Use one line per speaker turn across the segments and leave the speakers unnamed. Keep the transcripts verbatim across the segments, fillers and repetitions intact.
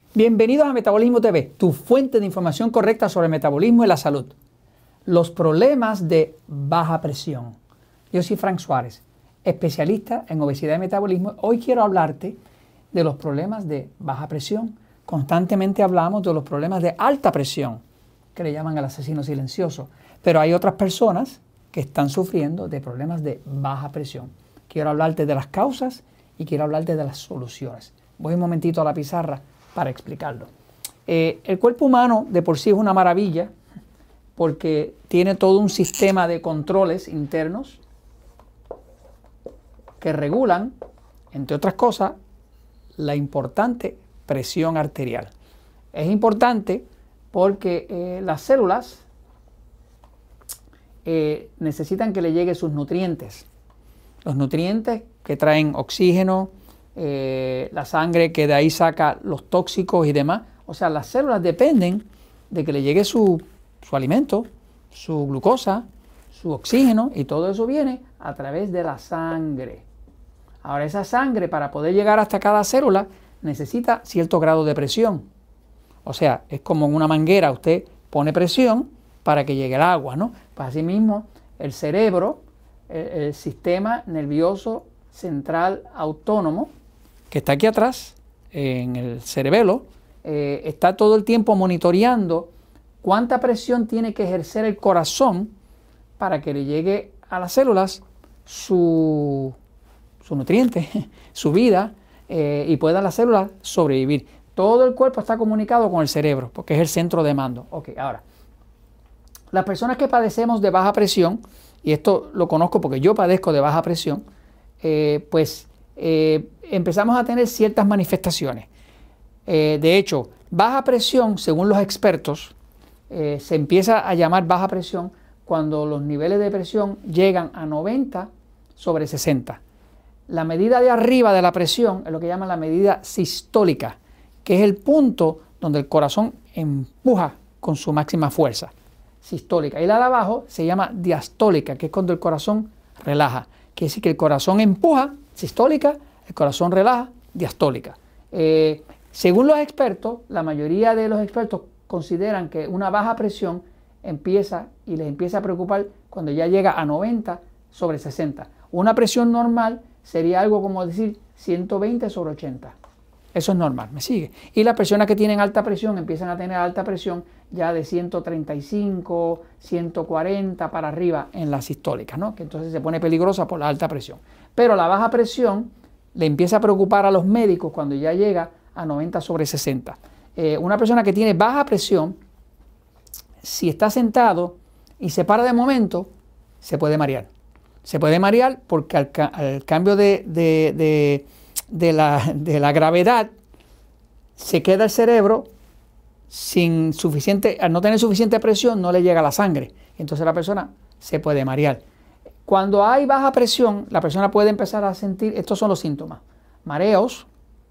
Bienvenidos a Metabolismo T V, tu fuente de información correcta sobre el metabolismo y la salud. Los problemas de baja presión. Yo soy Frank Suárez, especialista en obesidad y metabolismo. Hoy quiero hablarte de los problemas de baja presión. Constantemente hablamos de los problemas de alta presión, que le llaman el asesino silencioso. Pero hay otras personas que están sufriendo de problemas de baja presión. Quiero hablarte de las causas y quiero hablarte de las soluciones. Voy un momentito a la pizarra para explicarlo. Eh, el cuerpo humano de por sí es una maravilla porque tiene todo un sistema de controles internos que regulan, entre otras cosas, la importante presión arterial. Es importante porque eh, las células eh, necesitan que le lleguen sus nutrientes. Los nutrientes que traen oxígeno, Eh, la sangre que de ahí saca los tóxicos y demás. O sea, las células dependen de que le llegue su, su alimento, su glucosa, su oxígeno, y todo eso viene a través de la sangre. Ahora, esa sangre, para poder llegar hasta cada célula, necesita cierto grado de presión. O sea, es como en una manguera, usted pone presión para que llegue el agua, ¿no? Pues así mismo, el cerebro, el, el sistema nervioso central autónomo, que está aquí atrás, en el cerebelo, eh, está todo el tiempo monitoreando cuánta presión tiene que ejercer el corazón para que le llegue a las células su, su nutriente, su vida, eh, y puedan las células sobrevivir. Todo el cuerpo está comunicado con el cerebro, porque es el centro de mando. Ok, ahora, las personas que padecemos de baja presión, y esto lo conozco porque yo padezco de baja presión, eh, pues Eh, empezamos a tener ciertas manifestaciones. Eh, de hecho, baja presión, según los expertos, eh, se empieza a llamar baja presión cuando los niveles de presión llegan a noventa sobre sesenta. La medida de arriba de la presión es lo que llaman la medida sistólica, que es el punto donde el corazón empuja con su máxima fuerza, sistólica. Y la de abajo se llama diastólica, que es cuando el corazón relaja. Quiere decir que el corazón empuja, sistólica, el corazón relaja, diastólica. Eh, según los expertos, la mayoría de los expertos consideran que una baja presión empieza y les empieza a preocupar cuando ya llega a noventa sobre sesenta. Una presión normal sería algo como decir ciento veinte sobre ochenta. Eso es normal, ¿me sigue? Y las personas que tienen alta presión empiezan a tener alta presión ya de ciento treinta y cinco, ciento cuarenta para arriba en las sistólicas, ¿no? Que entonces se pone peligrosa por la alta presión. Pero la baja presión le empieza a preocupar a los médicos cuando ya llega a noventa sobre sesenta. Eh, una persona que tiene baja presión, si está sentado y se para de momento, se puede marear. Se puede marear porque al, ca al cambio de, de, de, de, la, de la gravedad se queda el cerebro sin suficiente, al no tener suficiente presión no le llega la sangre. Entonces la persona se puede marear. Cuando hay baja presión, la persona puede empezar a sentir, estos son los síntomas: mareos,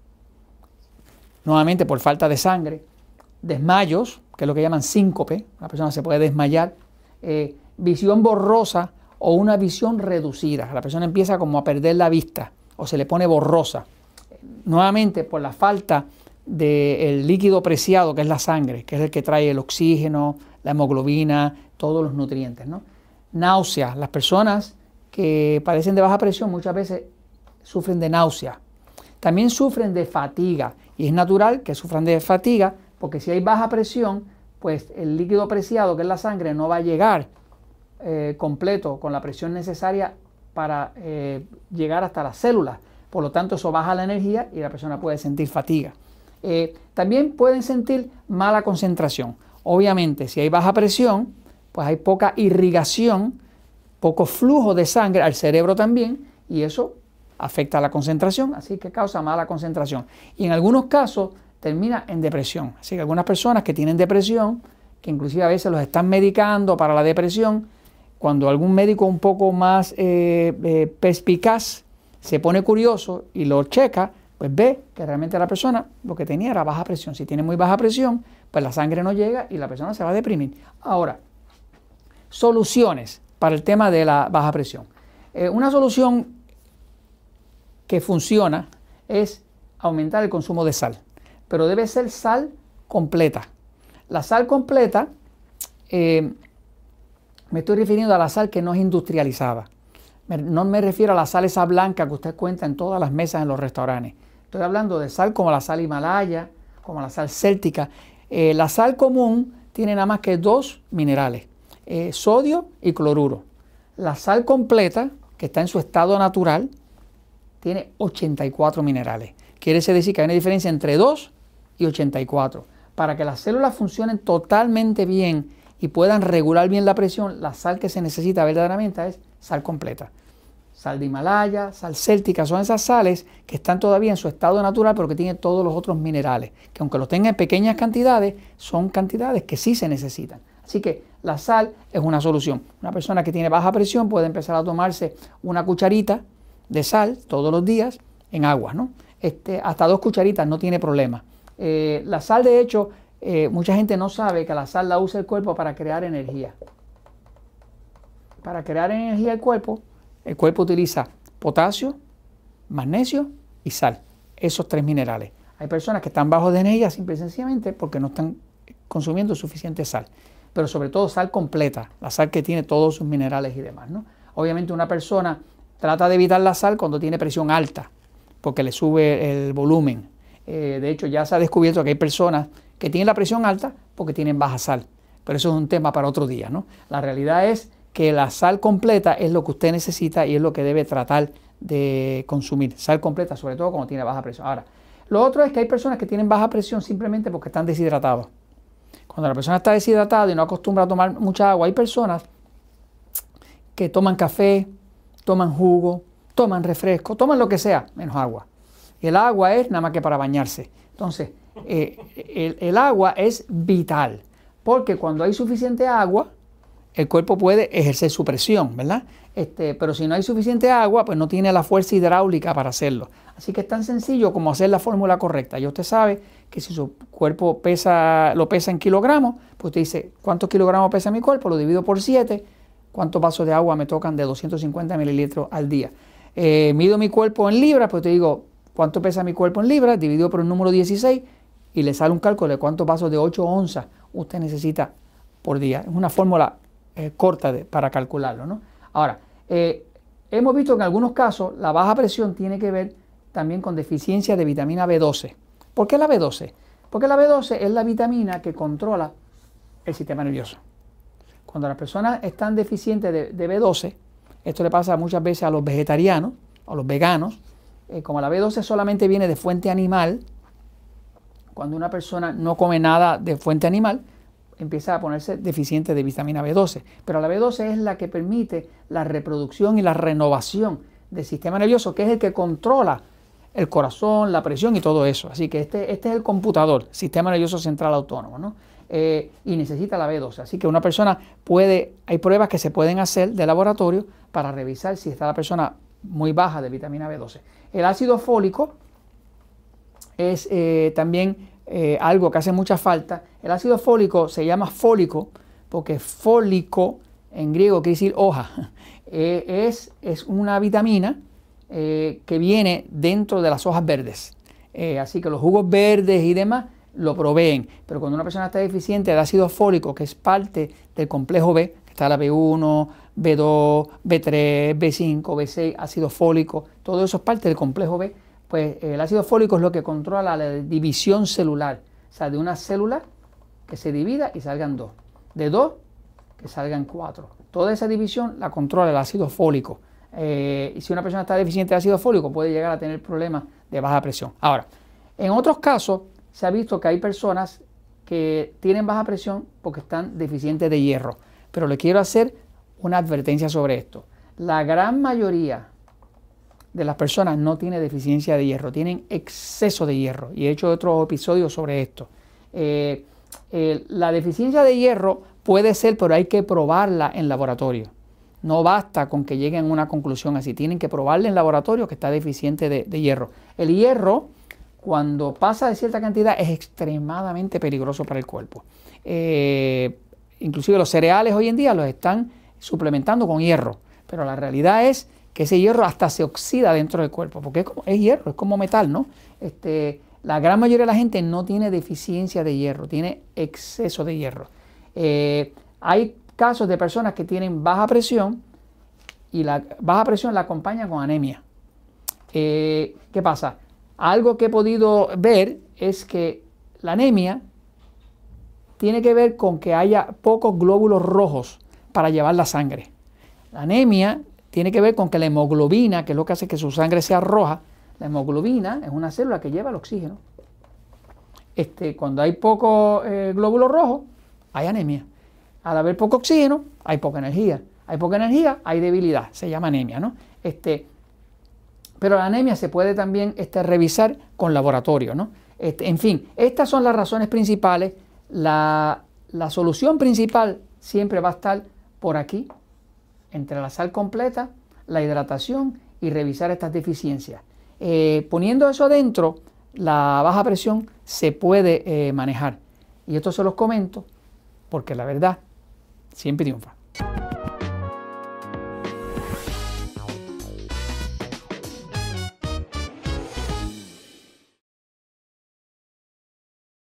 nuevamente por falta de sangre, desmayos, que es lo que llaman síncope, la persona se puede desmayar, eh, visión borrosa o una visión reducida, la persona empieza como a perder la vista o se le pone borrosa, nuevamente por la falta del líquido preciado que es la sangre, que es el que trae el oxígeno, la hemoglobina, todos los nutrientes, ¿no? Náuseas. Las personas que padecen de baja presión muchas veces sufren de náusea. También sufren de fatiga, y es natural que sufran de fatiga porque si hay baja presión, pues el líquido preciado, que es la sangre, no va a llegar eh, completo con la presión necesaria para eh, llegar hasta las células. Por lo tanto, eso baja la energía y la persona puede sentir fatiga. Eh, también pueden sentir mala concentración. Obviamente, si hay baja presión, pues hay poca irrigación, poco flujo de sangre al cerebro también, y eso afecta a la concentración, así que causa mala concentración. Y en algunos casos termina en depresión. Así que algunas personas que tienen depresión, que inclusive a veces los están medicando para la depresión, cuando algún médico un poco más eh, eh, perspicaz se pone curioso y lo checa, pues ve que realmente la persona lo que tenía era baja presión. Si tiene muy baja presión, pues la sangre no llega y la persona se va a deprimir. Ahora, soluciones para el tema de la baja presión. Eh, una solución que funciona es aumentar el consumo de sal. pero debe ser sal completa. La sal completa, eh, me estoy refiriendo a la sal que no es industrializada. Me, no me refiero a la sal esa blanca que usted cuenta en todas las mesas en los restaurantes. Estoy hablando de sal como la sal Himalaya, como la sal céltica. Eh, la sal común tiene nada más que dos minerales, eh, sodio y cloruro. La sal completa, que está en su estado natural, tiene ochenta y cuatro minerales. Quiere decir que hay una diferencia entre dos y ochenta y cuatro. Para que las células funcionen totalmente bien y puedan regular bien la presión, la sal que se necesita verdaderamente es sal completa. Sal de Himalaya, sal céltica, son esas sales que están todavía en su estado natural, pero que tienen todos los otros minerales, que aunque los tengan en pequeñas cantidades, son cantidades que sí se necesitan. Así que la sal es una solución. Una persona que tiene baja presión puede empezar a tomarse una cucharita de sal todos los días en agua, ¿no? Este, hasta dos cucharitas no tiene problema. Eh, la sal, de hecho, eh, mucha gente no sabe que la sal la usa el cuerpo para crear energía. Para crear energía el cuerpo, el cuerpo utiliza potasio, magnesio y sal. Esos tres minerales. Hay personas que están bajos de energía simple y sencillamente porque no están consumiendo suficiente sal. Pero sobre todo sal completa, la sal que tiene todos sus minerales y demás, ¿no? Obviamente una persona trata de evitar la sal cuando tiene presión alta, porque le sube el volumen. Eh, de hecho, ya se ha descubierto que hay personas que tienen la presión alta porque tienen baja sal. Pero eso es un tema para otro día, ¿no? La realidad es que la sal completa es lo que usted necesita y es lo que debe tratar de consumir. Sal completa, sobre todo cuando tiene baja presión. Ahora, lo otro es que hay personas que tienen baja presión simplemente porque están deshidratados. Cuando la persona está deshidratada y no acostumbra a tomar mucha agua, hay personas que toman café, toman jugo, toman refresco, toman lo que sea, menos agua. Y el agua es nada más que para bañarse. Entonces, eh, el, el agua es vital, porque cuando hay suficiente agua, el cuerpo puede ejercer su presión, ¿verdad? Este, pero si no hay suficiente agua, pues no tiene la fuerza hidráulica para hacerlo. Así que es tan sencillo como hacer la fórmula correcta. Ya usted sabe que si su cuerpo pesa, lo pesa en kilogramos, pues usted dice, ¿cuántos kilogramos pesa mi cuerpo? Lo divido por siete. ¿Cuántos vasos de agua me tocan de doscientos cincuenta mililitros al día? Eh, mido mi cuerpo en libras, pues te digo, ¿cuánto pesa mi cuerpo en libras? Dividido por el número dieciséis y le sale un cálculo de cuántos vasos de ocho onzas usted necesita por día. Es una fórmula eh, corta de, para calcularlo, ¿no? Ahora, eh, hemos visto que en algunos casos la baja presión tiene que ver también con deficiencia de vitamina B doce. ¿Por qué la B doce? Porque la B doce es la vitamina que controla el sistema nervioso. Cuando las personas están deficientes de, de B doce, esto le pasa muchas veces a los vegetarianos, a los veganos, eh, como la B doce solamente viene de fuente animal, cuando una persona no come nada de fuente animal, empieza a ponerse deficiente de vitamina B doce. Pero la B doce es la que permite la reproducción y la renovación del sistema nervioso, que es el que controla el corazón, la presión y todo eso. Así que este, este es el computador, sistema nervioso central autónomo, ¿no? Eh, y necesita la B doce. Así que una persona puede, hay pruebas que se pueden hacer de laboratorio para revisar si está la persona muy baja de vitamina B doce. El ácido fólico es eh, también eh, algo que hace mucha falta. El ácido fólico se llama fólico porque fólico en griego quiere decir hoja. Eh, es, es una vitamina eh, que viene dentro de las hojas verdes. Eh, así que los jugos verdes y demás lo proveen, pero cuando una persona está deficiente del ácido fólico, que es parte del complejo B, que está la B uno, B dos, B tres, B cinco, B seis, ácido fólico, todo eso es parte del complejo B, pues el ácido fólico es lo que controla la división celular, o sea, de una célula que se divida y salgan dos, de dos que salgan cuatro. Toda esa división la controla el ácido fólico. Eh, y si una persona está deficiente de ácido fólico, puede llegar a tener problemas de baja presión. Ahora, en otros casos, se ha visto que hay personas que tienen baja presión porque están deficientes de hierro. Pero le quiero hacer una advertencia sobre esto. La gran mayoría de las personas no tiene deficiencia de hierro, tienen exceso de hierro. Y he hecho otros episodios sobre esto. Eh, eh, la deficiencia de hierro puede ser, pero hay que probarla en laboratorio. No basta con que lleguen a una conclusión así. Tienen que probarla en laboratorio que está deficiente de, de hierro. El hierro, cuando pasa de cierta cantidad, es extremadamente peligroso para el cuerpo. Eh, inclusive los cereales hoy en día los están suplementando con hierro, pero la realidad es que ese hierro hasta se oxida dentro del cuerpo, porque es, como, es hierro, es como metal, ¿no? Este, La gran mayoría de la gente no tiene deficiencia de hierro, tiene exceso de hierro. Eh, hay casos de personas que tienen baja presión y la baja presión la acompaña con anemia. Eh, ¿Qué pasa? Algo que he podido ver es que la anemia tiene que ver con que haya pocos glóbulos rojos para llevar la sangre. La anemia tiene que ver con que la hemoglobina, que es lo que hace que su sangre sea roja, la hemoglobina es una célula que lleva el oxígeno. Este, cuando hay pocos eh, glóbulos rojos, hay anemia. Al haber poco oxígeno, hay poca energía. Hay poca energía, hay debilidad. Se llama anemia, ¿no? Este, pero la anemia se puede también este, revisar con laboratorio, ¿no? Este, en fin, estas son las razones principales. La, la solución principal siempre va a estar por aquí, entre la sal completa, la hidratación y revisar estas deficiencias. Eh, poniendo eso adentro, la baja presión se puede eh, manejar. Y esto se los comento porque la verdad siempre triunfa.